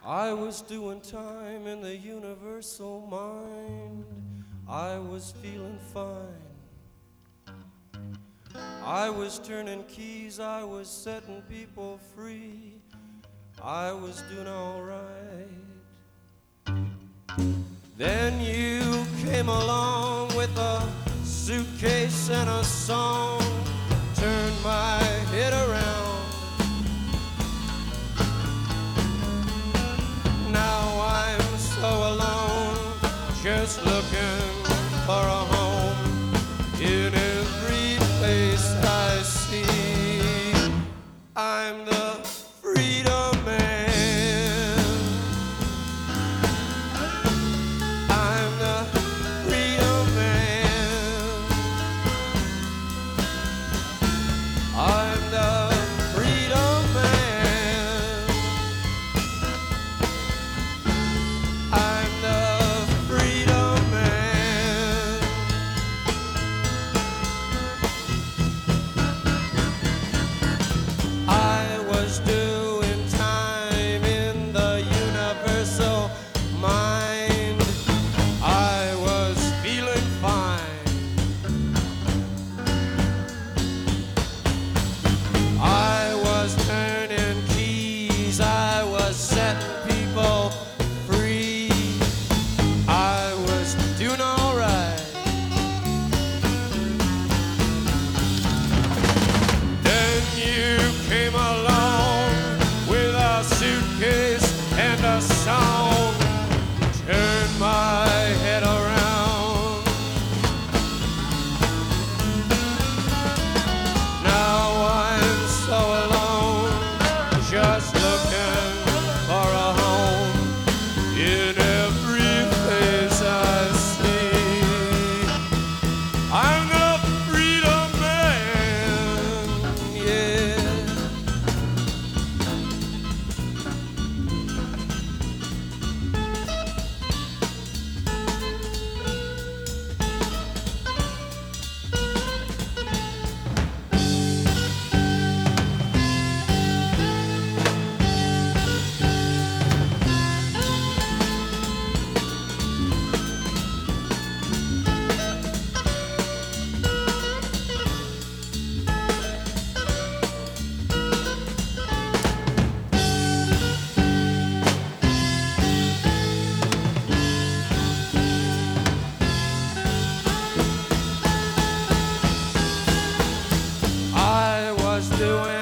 I was doing time in the universal mind. I was feeling fine. I was turning keys, I was setting people free. I was doing all right. Then you came along with a suitcase and a song, turned my head around. Now I'm so alone, just looking for a home in every place I see. I'm the freedom man. I'm the freedom man. I'm the freedom man. I'm the freedom man. I was doing time in the universal mind. I was feeling fine. I was turning keys. I was setting people free. I was doing all right. Then you came along with a suitcase and a song, turned my head around. Now I'm so alone, just looking for a home in every place I see. I'm the freedom man, yeah. I was doing